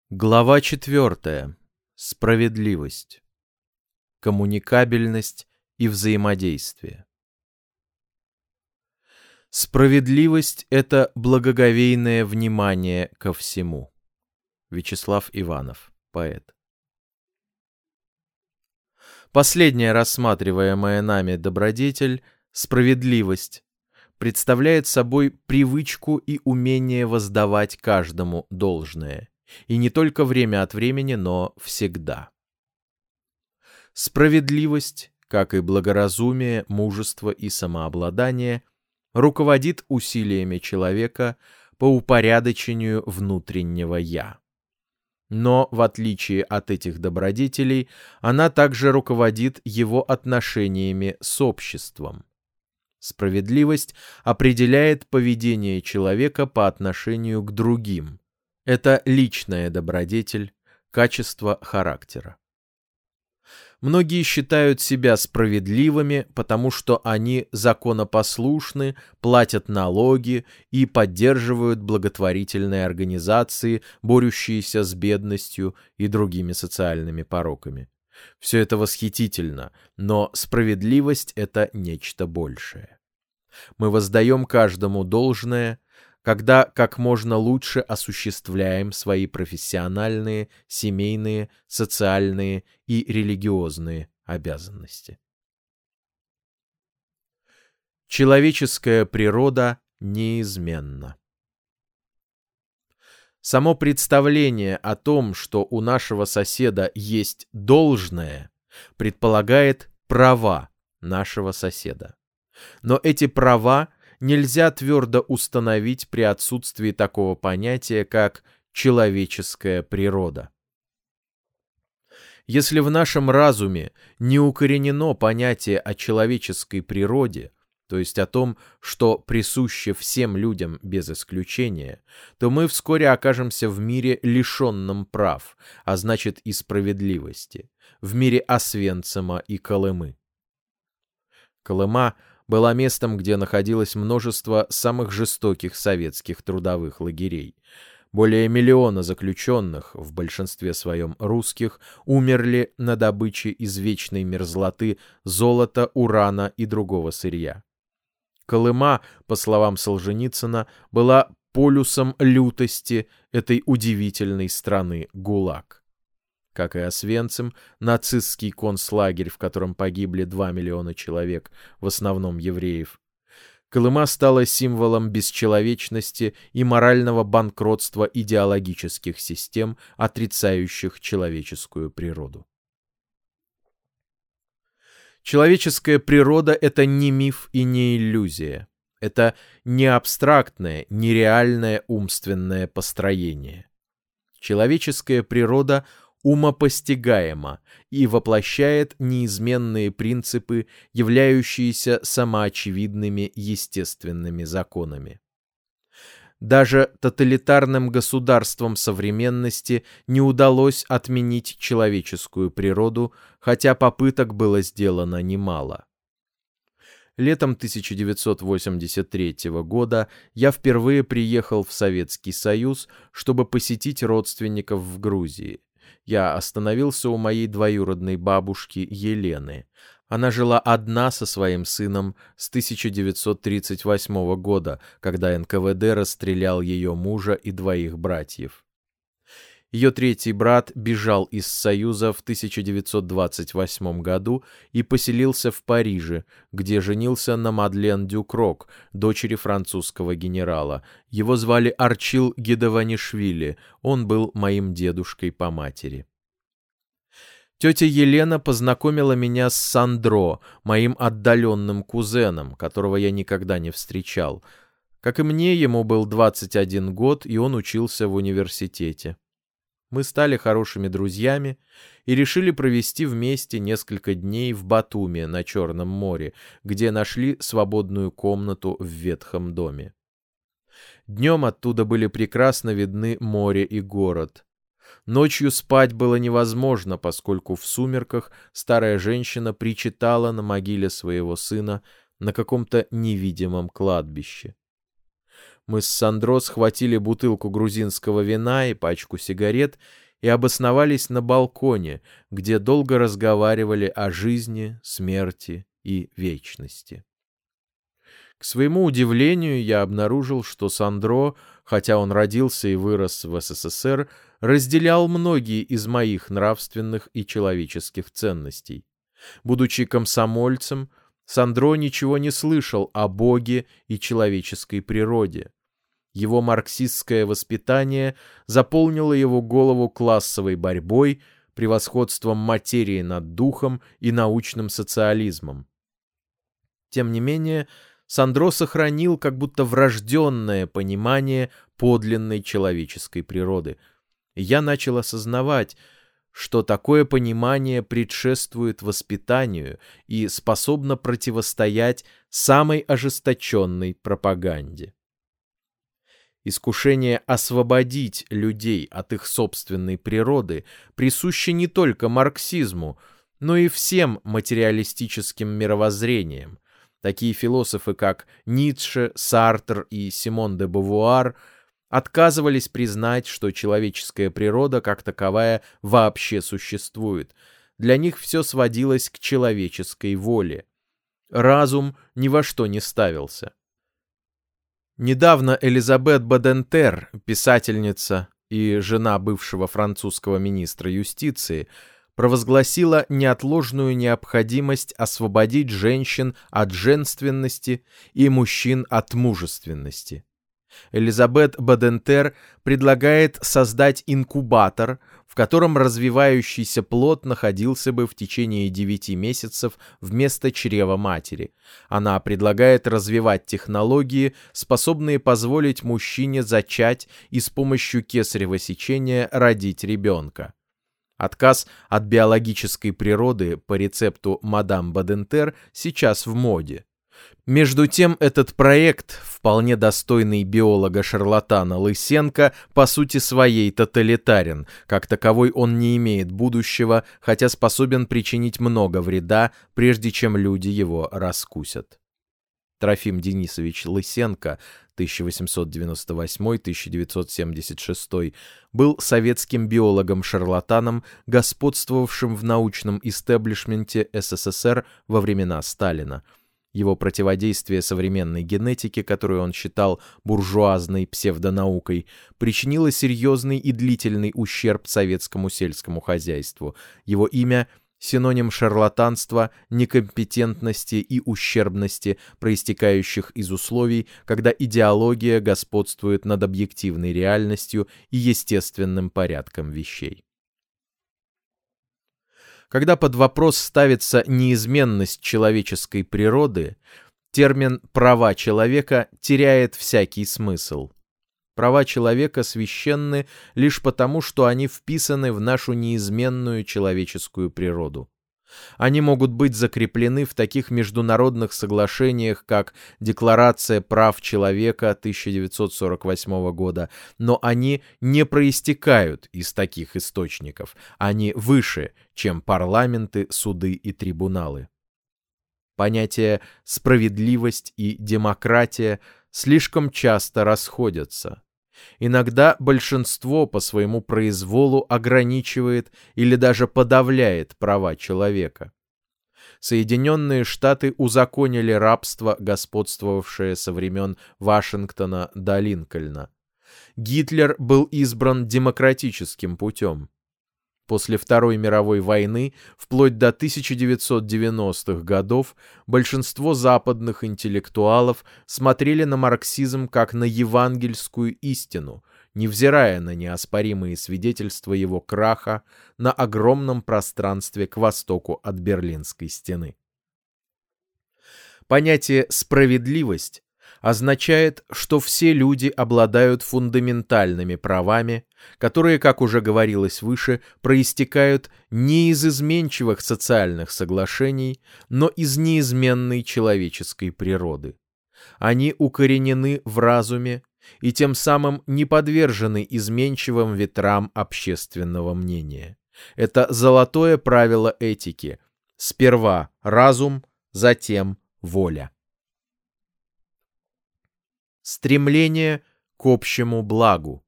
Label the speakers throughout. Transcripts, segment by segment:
Speaker 1: Глава 4. Справедливость. Коммуникабельность и взаимодействие. Справедливость — это благоговейное внимание ко всему. Вячеслав Иванов, поэт. Последняя рассматриваемая нами добродетель — справедливость — представляет собой привычку и умение воздавать каждому должное. И не только время от времени, но всегда. Справедливость, как и благоразумие, мужество и самообладание, руководит усилиями человека по упорядочению внутреннего «я». Но, в отличие от этих добродетелей, она также руководит его отношениями с обществом. Справедливость определяет поведение человека по отношению к другим. Это личная добродетель, качество характера. Многие считают себя справедливыми, потому что они законопослушны, платят налоги и поддерживают благотворительные организации, борющиеся с бедностью и другими социальными пороками. Все это восхитительно, но справедливость — это нечто большее. Мы воздаем каждому должное, когда как можно лучше осуществляем свои профессиональные, семейные, социальные и религиозные обязанности. Человеческая природа неизменна. Само представление о том, что у нашего соседа есть должное, предполагает права нашего соседа. Но эти права нельзя твердо установить при отсутствии такого понятия, как человеческая природа. Если в нашем разуме не укоренено понятие о человеческой природе, то есть о том, что присуще всем людям без исключения, то мы вскоре окажемся в мире, лишенном прав, а значит и справедливости, в мире Освенцима и Колымы. Колыма была местом, где находилось множество самых жестоких советских трудовых лагерей. Более 1 миллиона заключенных, в большинстве своем русских, умерли на добыче из вечной мерзлоты золота, урана и другого сырья. Колыма, по словам Солженицына, была полюсом лютости этой удивительной страны ГУЛАГ. Как и Освенцим, нацистский концлагерь, в котором погибли 2 миллиона человек, в основном евреев. Колыма стала символом бесчеловечности и морального банкротства идеологических систем, отрицающих человеческую природу. Человеческая природа — это не миф и не иллюзия. Это не абстрактное, нереальное умственное построение. Человеческая природа умопостигаема и воплощает неизменные принципы, являющиеся самоочевидными естественными законами. Даже тоталитарным государствам современности не удалось отменить человеческую природу, хотя попыток было сделано немало. Летом 1983 года я впервые приехал в Советский Союз, чтобы посетить родственников в Грузии. Я остановился у моей двоюродной бабушки Елены. Она жила одна со своим сыном с 1938 года, когда НКВД расстрелял ее мужа и 2 братьев. Ее 3-й брат бежал из Союза в 1928 году и поселился в Париже, где женился на Мадлен Дюкрок, дочери французского генерала. Его звали Арчил Гедованишвили, он был моим дедушкой по матери. Тетя Елена познакомила меня с Сандро, моим отдаленным кузеном, которого я никогда не встречал. Как и мне, ему был 21 год, и он учился в университете. Мы стали хорошими друзьями и решили провести вместе несколько дней в Батуми на Черном море, где нашли свободную комнату в ветхом доме. Днем оттуда были прекрасно видны море и город. Ночью спать было невозможно, поскольку в сумерках старая женщина причитала на могиле своего сына на каком-то невидимом кладбище. Мы с Сандро схватили бутылку грузинского вина и пачку сигарет и обосновались на балконе, где долго разговаривали о жизни, смерти и вечности. К своему удивлению, я обнаружил, что Сандро, хотя он родился и вырос в СССР, разделял многие из моих нравственных и человеческих ценностей. Будучи комсомольцем, Сандро ничего не слышал о Боге и человеческой природе. Его марксистское воспитание заполнило его голову классовой борьбой, превосходством материи над духом и научным социализмом. Тем не менее, Сандро сохранил как будто врожденное понимание подлинной человеческой природы. И я начал осознавать, что такое понимание предшествует воспитанию и способно противостоять самой ожесточенной пропаганде. Искушение освободить людей от их собственной природы присуще не только марксизму, но и всем материалистическим мировоззрениям. Такие философы, как Ницше, Сартр и Симон де Бувуар, отказывались признать, что человеческая природа как таковая вообще существует. Для них все сводилось к человеческой воле. Разум ни во что не ставился. Недавно Элизабет Бадентер, писательница и жена бывшего французского министра юстиции, провозгласила неотложную необходимость освободить женщин от женственности и мужчин от мужественности. Элизабет Бадентер предлагает создать инкубатор, в котором развивающийся плод находился бы в течение 9 месяцев вместо чрева матери. Она предлагает развивать технологии, способные позволить мужчине зачать и с помощью кесарево сечения родить ребенка. Отказ от биологической природы по рецепту мадам Бадентер сейчас в моде. Между тем, этот проект, вполне достойный биолога-шарлатана Лысенко, по сути своей тоталитарен. Как таковой он не имеет будущего, хотя способен причинить много вреда, прежде чем люди его раскусят. Трофим Денисович Лысенко, 1898-1976, был советским биологом-шарлатаном, господствовавшим в научном истеблишменте СССР во времена Сталина. Его противодействие современной генетике, которую он считал буржуазной псевдонаукой, причинило серьезный и длительный ущерб советскому сельскому хозяйству. Его имя — синоним шарлатанства, некомпетентности и ущербности, проистекающих из условий, когда идеология господствует над объективной реальностью и естественным порядком вещей. Когда под вопрос ставится неизменность человеческой природы, термин «права человека» теряет всякий смысл. Права человека священны лишь потому, что они вписаны в нашу неизменную человеческую природу. Они могут быть закреплены в таких международных соглашениях, как Декларация прав человека 1948 года, но они не проистекают из таких источников, они выше, чем парламенты, суды и трибуналы. Понятия «справедливость» и «демократия» слишком часто расходятся. Иногда большинство по своему произволу ограничивает или даже подавляет права человека. Соединенные Штаты узаконили рабство, господствовавшее со времен Вашингтона до Линкольна. Гитлер был избран демократическим путем. После Второй мировой войны, вплоть до 1990-х годов, большинство западных интеллектуалов смотрели на марксизм как на евангельскую истину, невзирая на неоспоримые свидетельства его краха на огромном пространстве к востоку от Берлинской стены. Понятие «справедливость» означает, что все люди обладают фундаментальными правами, которые, как уже говорилось выше, проистекают не из изменчивых социальных соглашений, но из неизменной человеческой природы. Они укоренены в разуме и тем самым не подвержены изменчивым ветрам общественного мнения. Это золотое правило этики: сперва разум, затем воля. Стремление к общему благу.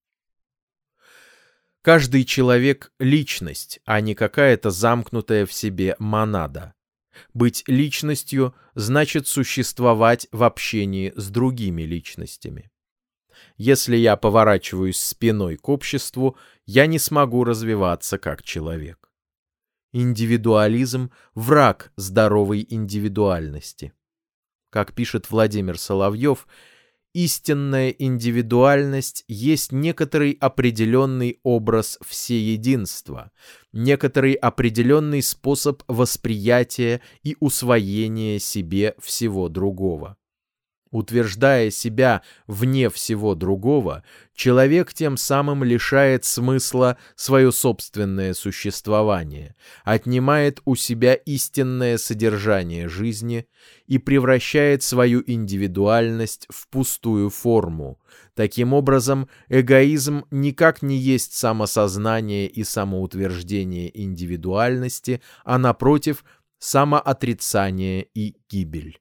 Speaker 1: Каждый человек — личность, а не какая-то замкнутая в себе монада. Быть личностью значит существовать в общении с другими личностями. Если я поворачиваюсь спиной к обществу, я не смогу развиваться как человек. Индивидуализм — враг здоровой индивидуальности. Как пишет Владимир Соловьев, истинная индивидуальность есть некоторый определенный образ всеединства, некоторый определенный способ восприятия и усвоения себе всего другого. Утверждая себя вне всего другого, человек тем самым лишает смысла свое собственное существование, отнимает у себя истинное содержание жизни и превращает свою индивидуальность в пустую форму. Таким образом, эгоизм никак не есть самосознание и самоутверждение индивидуальности, а, напротив, самоотрицание и гибель.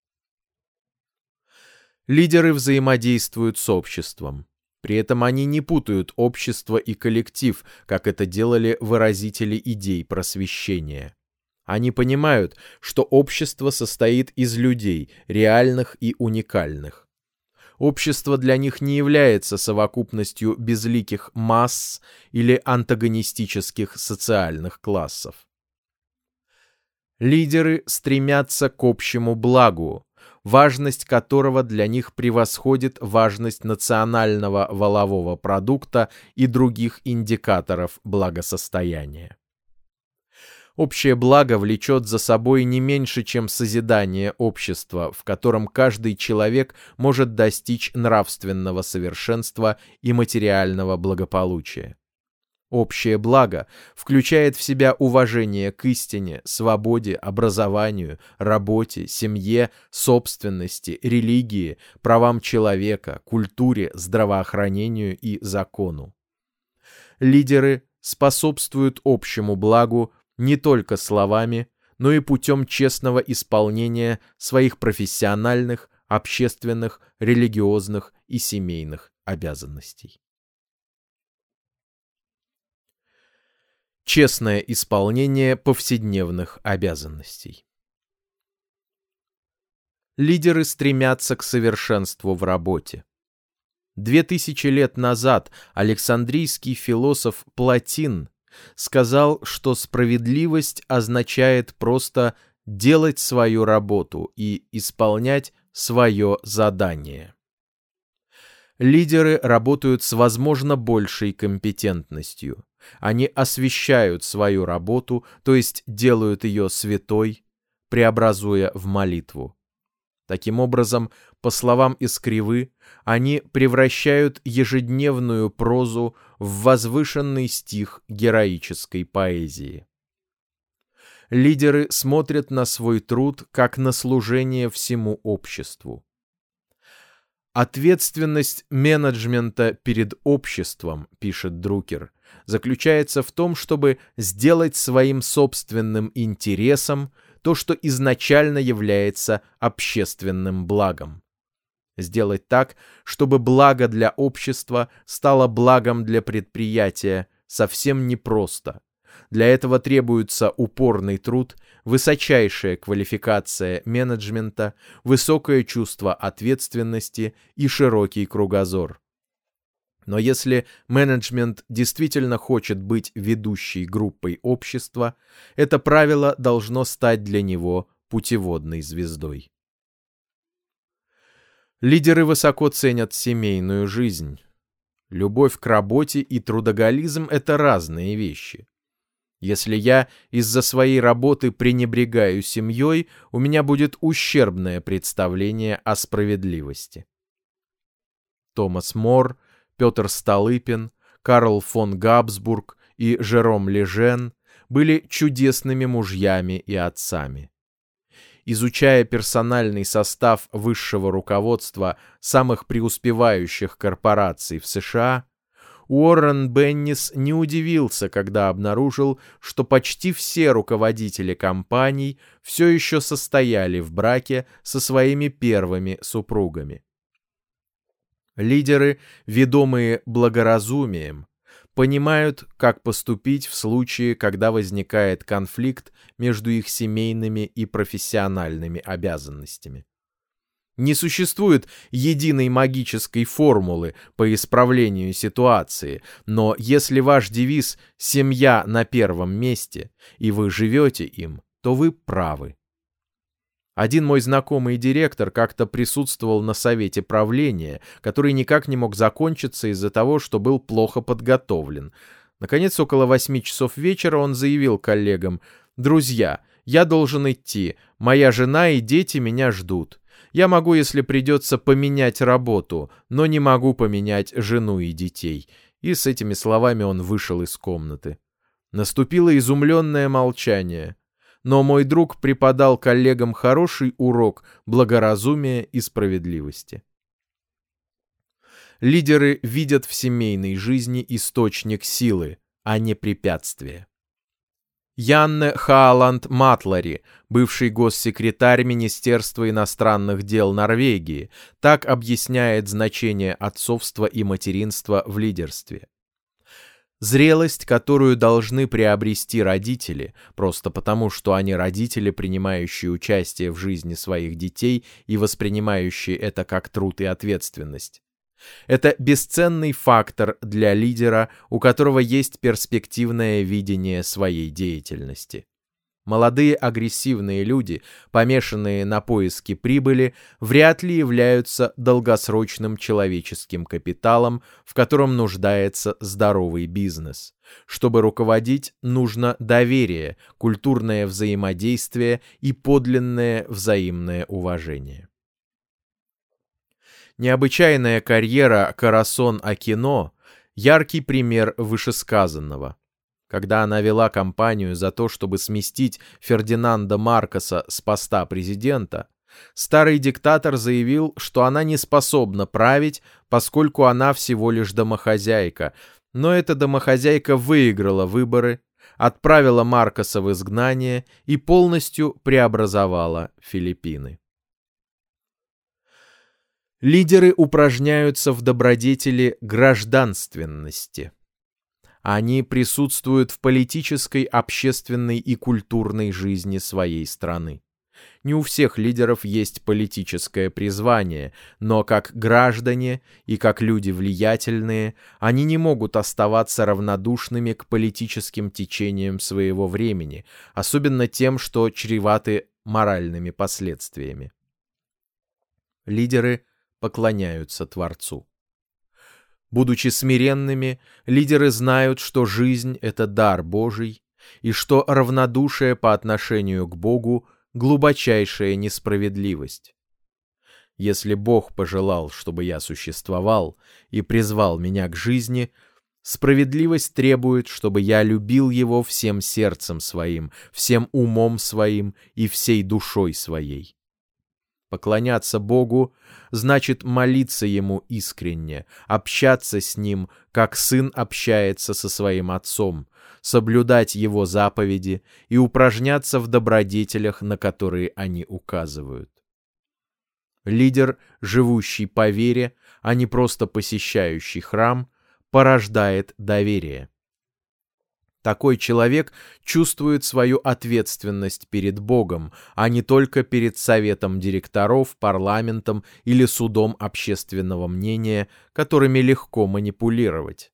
Speaker 1: Лидеры взаимодействуют с обществом. При этом они не путают общество и коллектив, как это делали выразители идей просвещения. Они понимают, что общество состоит из людей, реальных и уникальных. Общество для них не является совокупностью безликих масс или антагонистических социальных классов. Лидеры стремятся к общему благу, важность которого для них превосходит важность национального валового продукта и других индикаторов благосостояния. Общее благо влечет за собой не меньше, чем созидание общества, в котором каждый человек может достичь нравственного совершенства и материального благополучия. Общее благо включает в себя уважение к истине, свободе, образованию, работе, семье, собственности, религии, правам человека, культуре, здравоохранению и закону. Лидеры способствуют общему благу не только словами, но и путем честного исполнения своих профессиональных, общественных, религиозных и семейных обязанностей. Честное исполнение повседневных обязанностей. Лидеры стремятся к совершенству в работе. 2000 лет назад Александрийский философ Платин сказал, что справедливость означает просто делать свою работу и исполнять свое задание. Лидеры работают с, возможно, большей компетентностью. Они освящают свою работу, то есть делают ее святой, преобразуя в молитву. Таким образом, по словам Эскривы, они превращают ежедневную прозу в возвышенный стих героической поэзии. Лидеры смотрят на свой труд как на служение всему обществу. Ответственность менеджмента перед обществом, пишет Друкер, заключается в том, чтобы сделать своим собственным интересом то, что изначально является общественным благом. Сделать так, чтобы благо для общества стало благом для предприятия, совсем непросто. Для этого требуется упорный труд, высочайшая квалификация менеджмента, высокое чувство ответственности и широкий кругозор. Но если менеджмент действительно хочет быть ведущей группой общества, это правило должно стать для него путеводной звездой. Лидеры высоко ценят семейную жизнь. Любовь к работе и трудоголизм – это разные вещи. Если я из-за своей работы пренебрегаю семьей, у меня будет ущербное представление о справедливости. Томас Мор, Петр Столыпин, Карл фон Габсбург и Жером Лежен были чудесными мужьями и отцами. Изучая персональный состав высшего руководства самых преуспевающих корпораций в США, Уоррен Беннис не удивился, когда обнаружил, что почти все руководители компаний все еще состояли в браке со своими первыми супругами. Лидеры, ведомые благоразумием, понимают, как поступить в случае, когда возникает конфликт между их семейными и профессиональными обязанностями. Не существует единой магической формулы по исправлению ситуации, но если ваш девиз «семья на первом месте» и вы живете им, то вы правы. Один мой знакомый директор как-то присутствовал на совете правления, который никак не мог закончиться из-за того, что был плохо подготовлен. Наконец, около 8 часов вечера он заявил коллегам: «Друзья, я должен идти, моя жена и дети меня ждут. Я могу, если придется, поменять работу, но не могу поменять жену и детей». И с этими словами он вышел из комнаты. Наступило изумленное молчание. Но мой друг преподал коллегам хороший урок благоразумия и справедливости. Лидеры видят в семейной жизни источник силы, а не препятствие. Янне Хааланд Матлари, бывший госсекретарь Министерства иностранных дел Норвегии, так объясняет значение отцовства и материнства в лидерстве. Зрелость, которую должны приобрести родители, просто потому, что они родители, принимающие участие в жизни своих детей и воспринимающие это как труд и ответственность. Это бесценный фактор для лидера, у которого есть перспективное видение своей деятельности. Молодые агрессивные люди, помешанные на поиске прибыли, вряд ли являются долгосрочным человеческим капиталом, в котором нуждается здоровый бизнес. Чтобы руководить, нужно доверие, культурное взаимодействие и подлинное взаимное уважение. Необычайная карьера Карасон Акино – яркий пример вышесказанного. Когда она вела кампанию за то, чтобы сместить Фердинанда Маркоса с поста президента, старый диктатор заявил, что она не способна править, поскольку она всего лишь домохозяйка, но эта домохозяйка выиграла выборы, отправила Маркоса в изгнание и полностью преобразовала Филиппины. Лидеры упражняются в добродетели гражданственности. Они присутствуют в политической, общественной и культурной жизни своей страны. Не у всех лидеров есть политическое призвание, но как граждане и как люди влиятельные, они не могут оставаться равнодушными к политическим течениям своего времени, особенно тем, что чреваты моральными последствиями. Лидеры поклоняются Творцу. Будучи смиренными, лидеры знают, что жизнь — это дар Божий, и что равнодушие по отношению к Богу — глубочайшая несправедливость. Если Бог пожелал, чтобы я существовал, и призвал меня к жизни, справедливость требует, чтобы я любил Его всем сердцем своим, всем умом своим и всей душой своей. Поклоняться Богу значит молиться Ему искренне, общаться с Ним, как сын общается со своим отцом, соблюдать Его заповеди и упражняться в добродетелях, на которые они указывают. Лидер, живущий по вере, а не просто посещающий храм, порождает доверие. Такой человек чувствует свою ответственность перед Богом, а не только перед советом директоров, парламентом или судом общественного мнения, которыми легко манипулировать.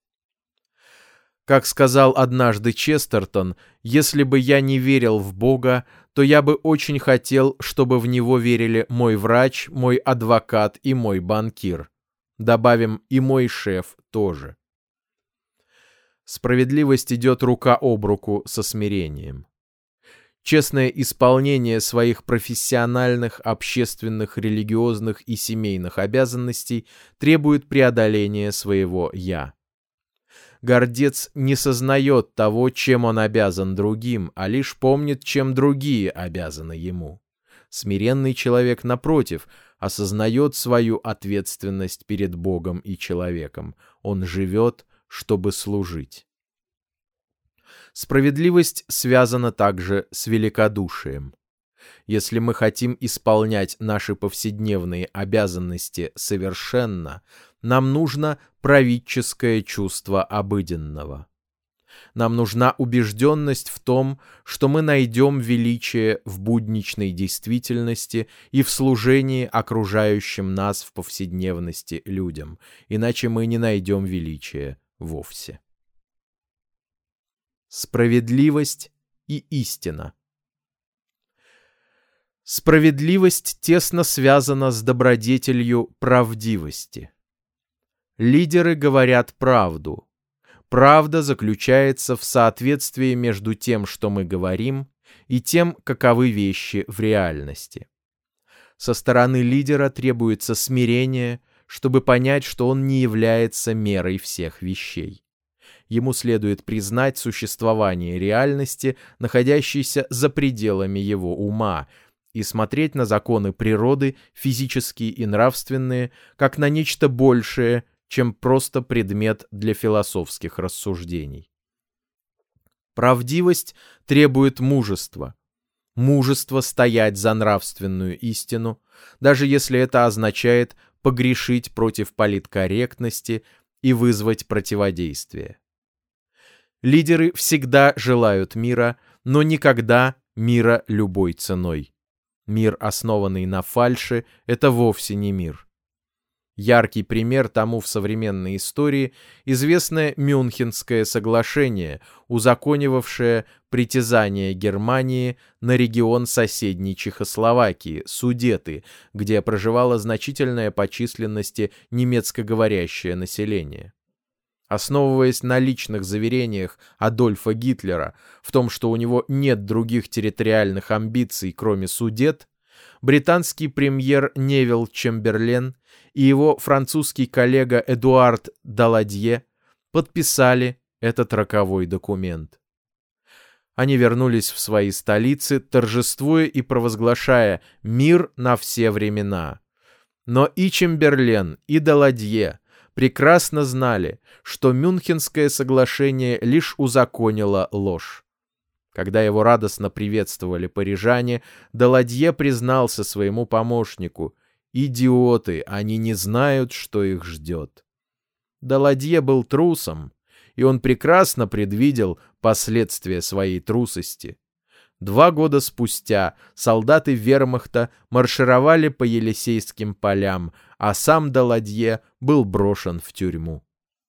Speaker 1: Как сказал однажды Честертон, «Если бы я не верил в Бога, то я бы очень хотел, чтобы в Него верили мой врач, мой адвокат и мой банкир. Добавим, и мой шеф тоже». Справедливость идет рука об руку со смирением. Честное исполнение своих профессиональных, общественных, религиозных и семейных обязанностей требует преодоления своего «я». Гордец не сознает того, чем он обязан другим, а лишь помнит, чем другие обязаны ему. Смиренный человек, напротив, осознает свою ответственность перед Богом и человеком. Он живет, чтобы служить. Справедливость связана также с великодушием. Если мы хотим исполнять наши повседневные обязанности совершенно, нам нужно праведческое чувство обыденного. Нам нужна убежденность в том, что мы найдем величие в будничной действительности и в служении окружающим нас в повседневности людям, иначе мы не найдем величия вовсе. Справедливость и истина. Справедливость тесно связана с добродетелью правдивости. Лидеры говорят правду. Правда заключается в соответствии между тем, что мы говорим, и тем, каковы вещи в реальности. Со стороны лидера требуется смирение, чтобы понять, что он не является мерой всех вещей. Ему следует признать существование реальности, находящейся за пределами его ума, и смотреть на законы природы, физические и нравственные, как на нечто большее, чем просто предмет для философских рассуждений. Правдивость требует мужества. Мужество стоять за нравственную истину, даже если это означает погрешить против политкорректности и вызвать противодействие. Лидеры всегда желают мира, но никогда мира любой ценой. Мир, основанный на фальши, это вовсе не мир. Яркий пример тому в современной истории — известное Мюнхенское соглашение, узаконивавшее притязание Германии на регион соседней Чехословакии, Судеты, где проживало значительное по численности немецкоговорящее население. Основываясь на личных заверениях Адольфа Гитлера в том, что у него нет других территориальных амбиций, кроме Судет, британский премьер Невилл Чемберлен и его французский коллега Эдуард Даладье подписали этот роковой документ. Они вернулись в свои столицы, торжествуя и провозглашая «мир на все времена». Но и Чемберлен, и Даладье прекрасно знали, что Мюнхенское соглашение лишь узаконило ложь. Когда его радостно приветствовали парижане, Даладье признался своему помощнику: «Идиоты, они не знают, что их ждет». Даладье был трусом, и он прекрасно предвидел последствия своей трусости. 2 года спустя солдаты вермахта маршировали по Елисейским полям, а сам Даладье был брошен в тюрьму.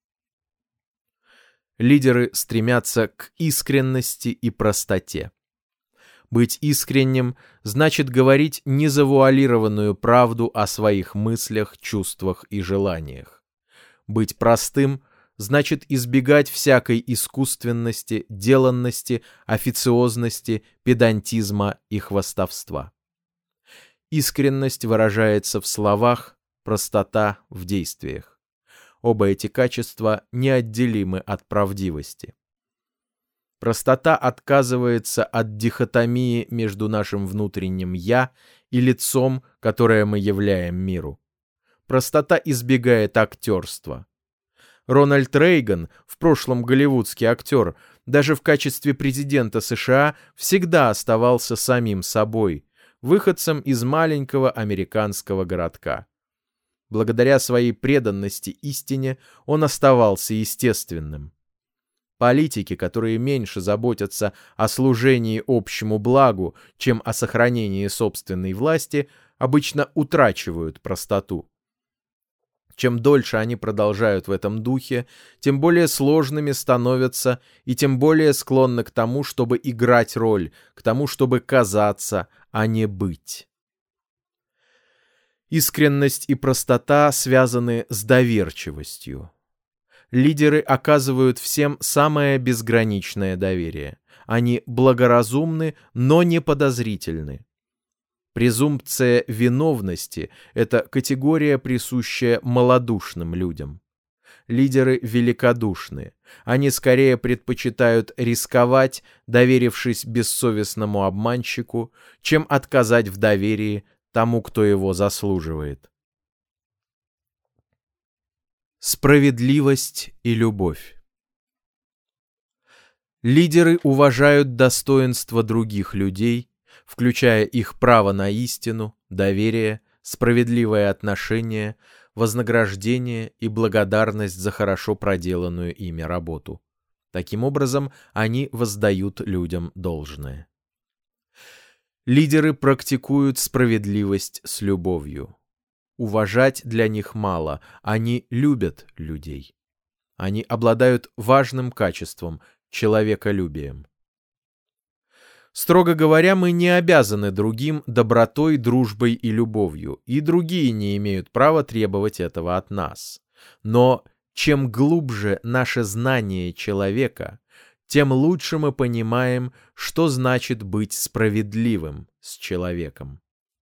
Speaker 1: Лидеры стремятся к искренности и простоте. Быть искренним значит говорить незавуалированную правду о своих мыслях, чувствах и желаниях. Быть простым значит избегать всякой искусственности, деланности, официозности, педантизма и хвастовства. Искренность выражается в словах, простота в действиях. Оба эти качества неотделимы от правдивости. Простота отказывается от дихотомии между нашим внутренним «я» и лицом, которое мы являем миру. Простота избегает актерства. Рональд Рейган, в прошлом голливудский актер, даже в качестве президента США всегда оставался самим собой, выходцем из маленького американского городка. Благодаря своей преданности истине он оставался естественным. Политики, которые меньше заботятся о служении общему благу, чем о сохранении собственной власти, обычно утрачивают простоту. Чем дольше они продолжают в этом духе, тем более сложными становятся и тем более склонны к тому, чтобы играть роль, к тому, чтобы казаться, а не быть. Искренность и простота связаны с доверчивостью. Лидеры оказывают всем самое безграничное доверие. Они благоразумны, но не подозрительны. Презумпция виновности – это категория, присущая малодушным людям. Лидеры великодушны. Они скорее предпочитают рисковать, доверившись бессовестному обманщику, чем отказать в доверии тому, кто его заслуживает. Справедливость и любовь. Лидеры уважают достоинство других людей, включая их право на истину, доверие, справедливое отношение, вознаграждение и благодарность за хорошо проделанную ими работу. Таким образом, они воздают людям должное. Лидеры практикуют справедливость с любовью. Уважать для них мало, они любят людей. Они обладают важным качеством – человеколюбием. Строго говоря, мы не обязаны другим добротой, дружбой и любовью, и другие не имеют права требовать этого от нас. Но чем глубже наше знание человека, тем лучше мы понимаем, что значит быть справедливым с человеком.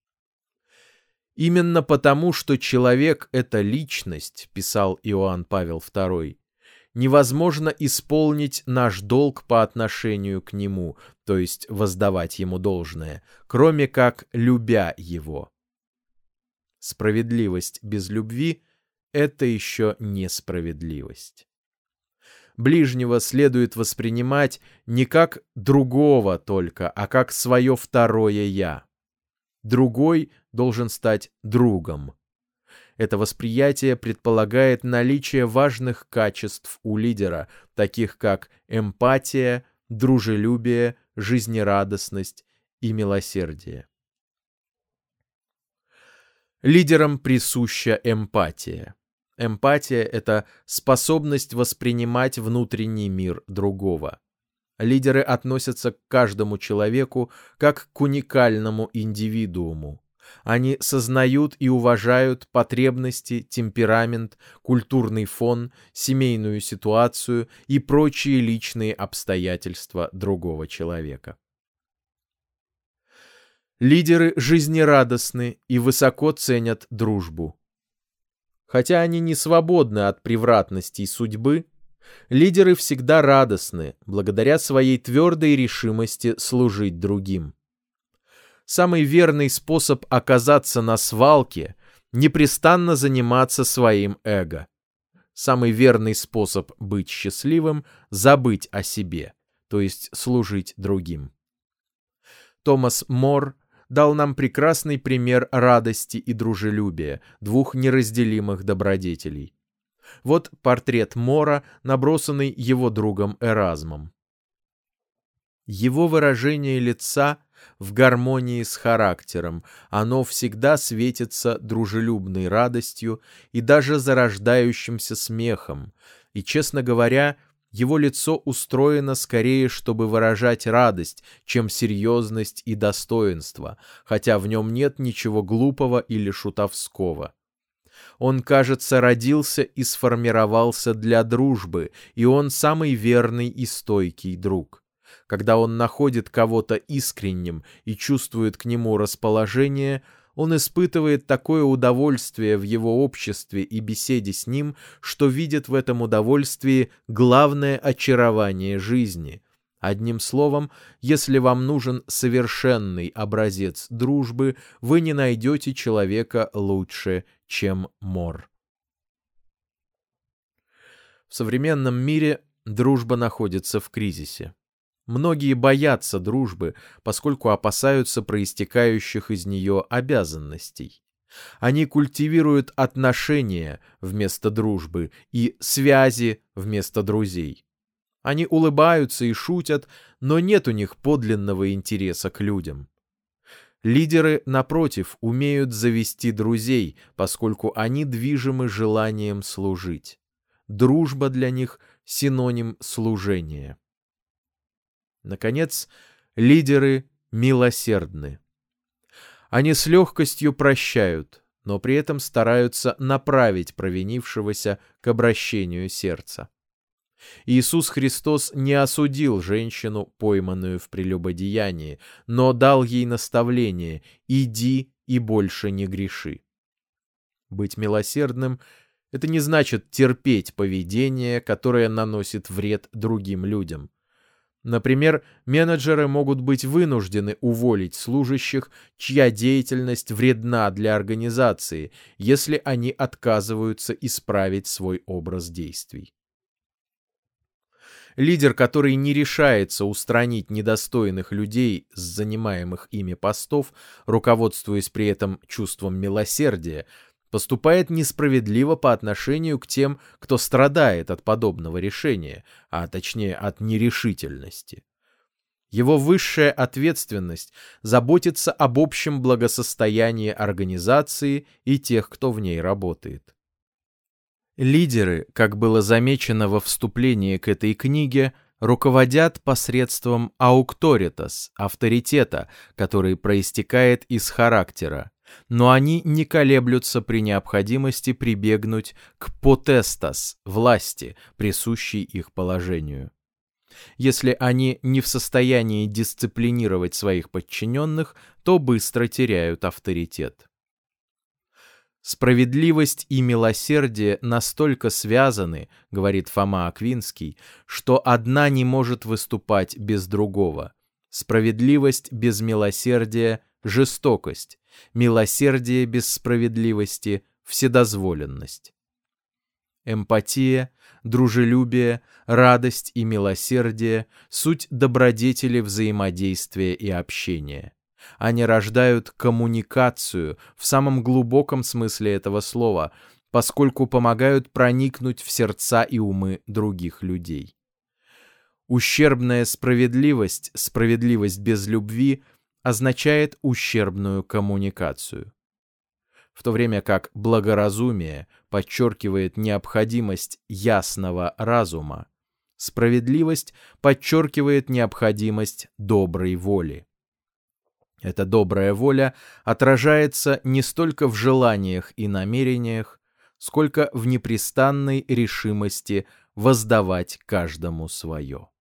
Speaker 1: Именно потому, что человек — это личность, писал Иоанн Павел II, невозможно исполнить наш долг по отношению к нему, то есть воздавать ему должное, кроме как любя его. Справедливость без любви — это еще несправедливость. Ближнего следует воспринимать не как другого только, а как свое второе «я». Другой должен стать другом. Это восприятие предполагает наличие важных качеств у лидера, таких как эмпатия, дружелюбие, жизнерадостность и милосердие. Лидерам присуща эмпатия. Эмпатия — это способность воспринимать внутренний мир другого. Лидеры относятся к каждому человеку как к уникальному индивидууму. Они сознают и уважают потребности, темперамент, культурный фон, семейную ситуацию и прочие личные обстоятельства другого человека. Лидеры жизнерадостны и высоко ценят дружбу. Хотя они не свободны от превратностей судьбы, лидеры всегда радостны благодаря своей твердой решимости служить другим. Самый верный способ оказаться на свалке — непрестанно заниматься своим эго. Самый верный способ быть счастливым — забыть о себе, то есть служить другим. Томас Мор дал нам прекрасный пример радости и дружелюбия, двух неразделимых добродетелей. Вот портрет Мора, набросанный его другом Эразмом. Его выражение лица в гармонии с характером, оно всегда светится дружелюбной радостью и даже зарождающимся смехом, и, честно говоря, его лицо устроено скорее, чтобы выражать радость, чем серьезность и достоинство, хотя в нем нет ничего глупого или шутовского. Он, кажется, родился и сформировался для дружбы, и он самый верный и стойкий друг. Когда он находит кого-то искренним и чувствует к нему расположение, он испытывает такое удовольствие в его обществе и беседе с ним, что видит в этом удовольствии главное очарование жизни. Одним словом, если вам нужен совершенный образец дружбы, вы не найдете человека лучше, чем Мор. В современном мире дружба находится в кризисе. Многие боятся дружбы, поскольку опасаются проистекающих из нее обязанностей. Они культивируют отношения вместо дружбы и связи вместо друзей. Они улыбаются и шутят, но нет у них подлинного интереса к людям. Лидеры, напротив, умеют завести друзей, поскольку они движимы желанием служить. Дружба для них — синоним служения. Наконец, лидеры милосердны. Они с легкостью прощают, но при этом стараются направить провинившегося к обращению сердца. Иисус Христос не осудил женщину, пойманную в прелюбодеянии, но дал ей наставление: «Иди и больше не греши». Быть милосердным — это не значит терпеть поведение, которое наносит вред другим людям. Например, менеджеры могут быть вынуждены уволить служащих, чья деятельность вредна для организации, если они отказываются исправить свой образ действий. Лидер, который не решается устранить недостойных людей с занимаемых ими постов, руководствуясь при этом чувством милосердия, поступает несправедливо по отношению к тем, кто страдает от подобного решения, а точнее от нерешительности. Его высшая ответственность заботится об общем благосостоянии организации и тех, кто в ней работает. Лидеры, как было замечено во вступлении к этой книге, руководят посредством аукторитас, авторитета, который проистекает из характера, но они не колеблются при необходимости прибегнуть к потестас, власти, присущей их положению. Если они не в состоянии дисциплинировать своих подчиненных, то быстро теряют авторитет. Справедливость и милосердие настолько связаны, говорит Фома Аквинский, что одна не может выступать без другого. Справедливость без милосердия – жестокость, милосердие без справедливости – вседозволенность. Эмпатия, дружелюбие, радость и милосердие – суть добродетели взаимодействия и общения. Они рождают коммуникацию в самом глубоком смысле этого слова, поскольку помогают проникнуть в сердца и умы других людей. Ущербная справедливость, справедливость без любви, означает ущербную коммуникацию. В то время как благоразумие подчеркивает необходимость ясного разума, справедливость подчеркивает необходимость доброй воли. Эта добрая воля отражается не столько в желаниях и намерениях, сколько в непрестанной решимости воздавать каждому свое.